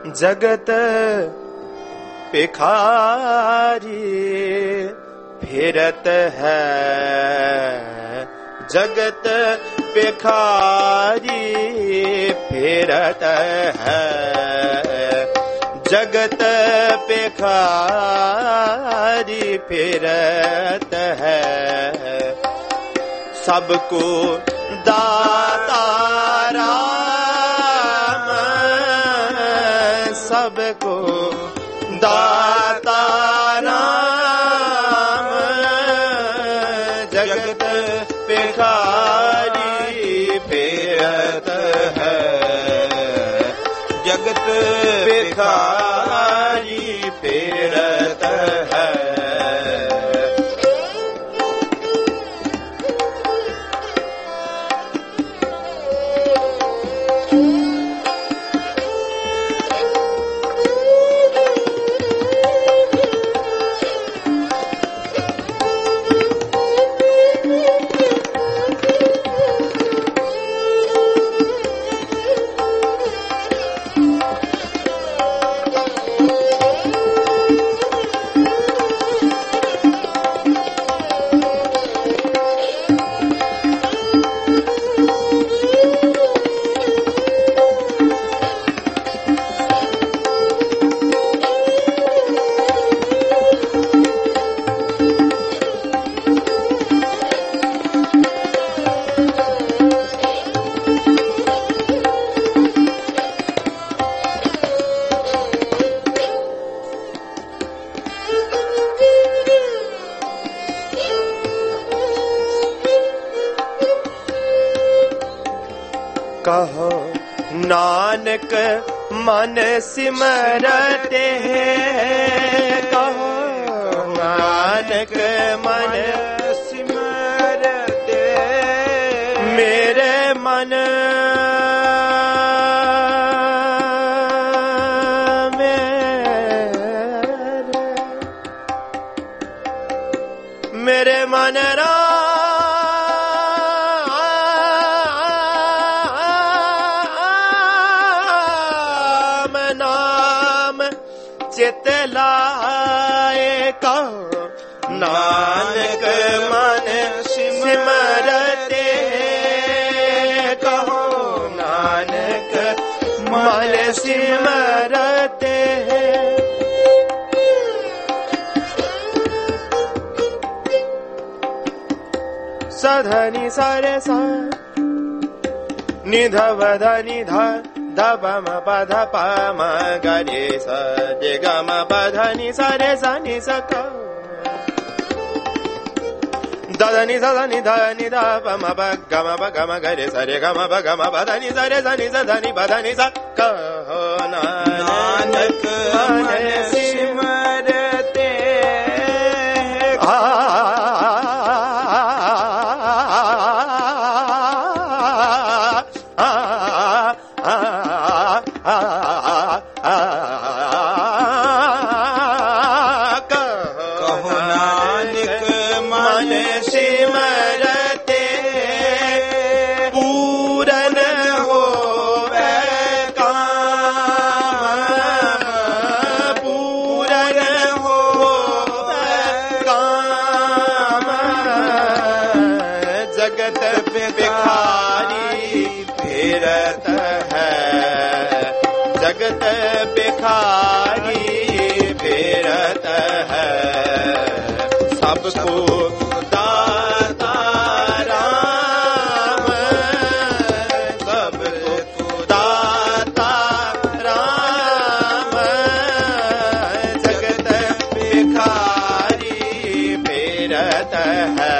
जगत भिखारी फिरत है, जगत भिखारी फिरत है, जगत भिखारी फिरत है। सबको दाता राम, सबको दाता राम, जगत भिखारी फिरत है, जगत भिखारी फिरत है। कहो नानक मन सिमरते हैं, कहो नानक मन सिमरते, मेरे मन मेरे मन चित लाए, कहो नानक मन सिमरते, कहो नानक मन सिमरते। सधनि सरे सा निधव धनि ध धप म पध प म गरे स रे ग म पध नि स रे स नि स क द नि स नि ध नि ध प म प ग म प ग म गरे स रे ग म प ग म प ध नि स रे स नि स ध नि प ध नि स क हो नानक मन सिमरते। कहो नानक मन सिमरते, पूरन होवे काम, पूरन होवे काम, जगत भिखारी फिरत है, जगत भिखारी फिरत है। सबको दाता राम, सबको दाता राम, जगत भिखारी फिरत है।